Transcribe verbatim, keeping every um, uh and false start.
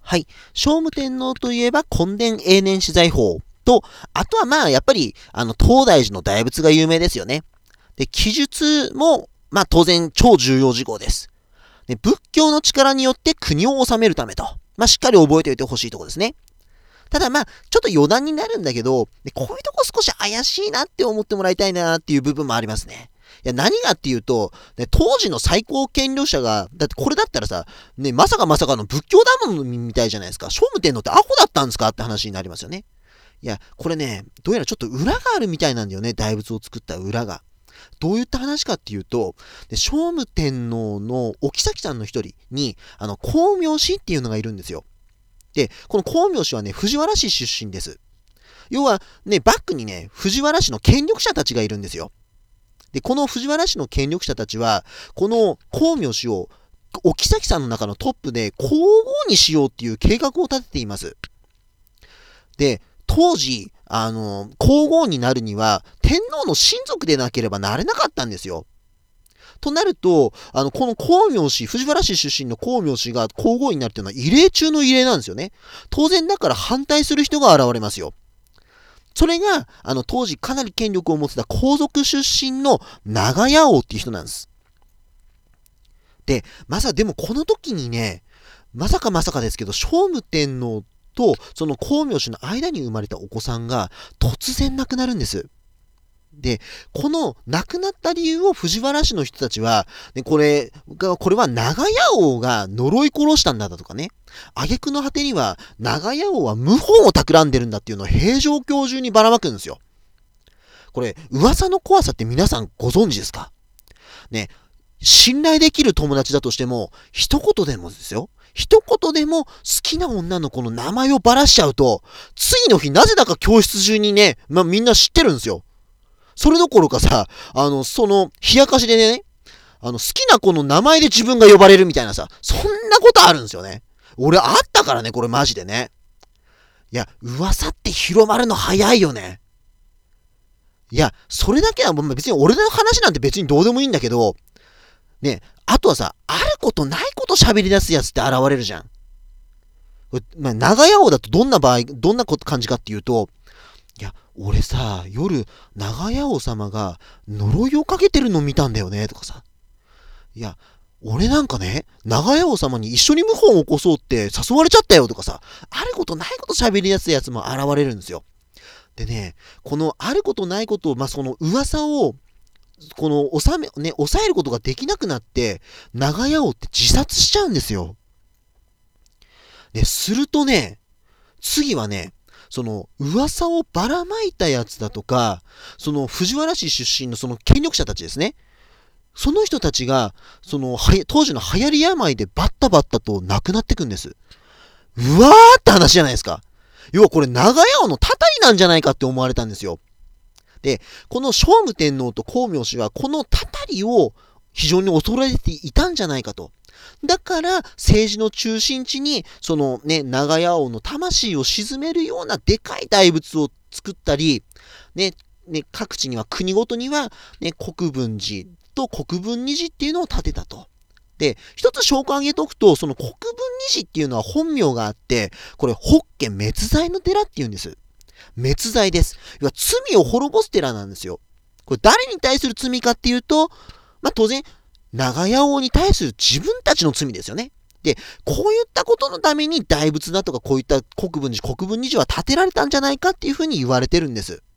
はい。聖武天皇といえば、墾田永年私財法と、あとはまあ、やっぱり、あの、東大寺の大仏が有名ですよね。で、記述も、まあ、当然、超重要事項です。で、仏教の力によって国を治めるためと。まあ、しっかり覚えておいてほしいところですね。ただまあ、ちょっと余談になるんだけど、でこういうとこ少し怪しいなって思ってもらいたいなっていう部分もありますね。いや、何がっていうと、ね、当時の最高権力者が、だってこれだったらさ、ね、まさかまさかの仏教だもんみたいじゃないですか。聖武天皇ってアホだったんですかって話になりますよね。いや、これね、どうやらちょっと裏があるみたいなんだよね、大仏を作った裏が。どういった話かっていうと、で聖武天皇のお妃さんの一人に、あの、光明氏っていうのがいるんですよ。で、この光明氏はね、藤原氏出身です。要はね、バックにね、藤原氏の権力者たちがいるんですよ。で、この藤原氏の権力者たちは、この光明氏をお妃さんの中のトップで皇后にしようっていう計画を立てています。で、当時、あの、皇后になるには、天皇の親族でなければなれなかったんですよ。となると、あの、この光明氏、藤原氏出身の光明氏が皇后になるっていうのは異例中の異例なんですよね。当然だから反対する人が現れますよ。それが、あの、当時かなり権力を持ってた皇族出身の長屋王っていう人なんです。で、まさでもこの時にね、まさかまさかですけど、聖武天皇とその光明氏の間に生まれたお子さんが突然亡くなるんです。で、この亡くなった理由を藤原氏の人たちは、ね、これが、これは長屋王が呪い殺したんだとかね、挙句の果てには長屋王は謀反を企んでるんだっていうのを平城京中にばらまくんですよ。これ、噂の怖さって皆さんご存知ですかね、信頼できる友達だとしても、一言でもですよ。一言でも好きな女の子の名前をばらしちゃうと、次の日なぜだか教室中にね、まあ、みんな知ってるんですよ。それどころかさ、あの、その、冷やかしでね、あの、好きな子の名前で自分が呼ばれるみたいなさ、そんなことあるんですよね。俺あったからね、これマジでね。いや、噂って広まるの早いよね。いや、それだけは別に俺の話なんて別にどうでもいいんだけど、ね、あとはさ、あることないこと喋り出すやつって現れるじゃん。これまあ、長屋王だとどんな場合、どんな感じかっていうと、いや、俺さ、夜、長屋王様が呪いをかけてるの見たんだよね、とかさ。いや、俺なんかね、長屋王様に一緒に謀反を起こそうって誘われちゃったよ、とかさ。あることないこと喋りやすいやつも現れるんですよ。でね、このあることないことを、まあ、その噂を、この、収め、ね、抑えることができなくなって、長屋王って自殺しちゃうんですよ。で、するとね、次はね、その噂をばらまいたやつだとか、その藤原氏出身のその権力者たちですね。その人たちが、その、当時の流行り病でバッタバッタと亡くなってくんです。うわーって話じゃないですか。要はこれ長屋王のたたりなんじゃないかって思われたんですよ。で、この聖武天皇と光明氏はこのたたりを非常に恐れていたんじゃないかと。だから政治の中心地にそのね、長屋王の魂を鎮めるようなでかい大仏を作ったり、ね、ね、各地には国ごとには、ね、国分寺と国分二寺っていうのを建てたと。で、一つ証拠を挙げておくと、その国分二寺っていうのは本名があって、これ、法華滅罪の寺っていうんです。滅罪です。要は罪を滅ぼす寺なんですよ。これ誰に対する罪かっていうと、まあ当然、長屋王に対する自分たちの罪ですよね。で、こういったことのために大仏だとかこういった国分寺、国分二寺は建てられたんじゃないかっていうふうに言われてるんです。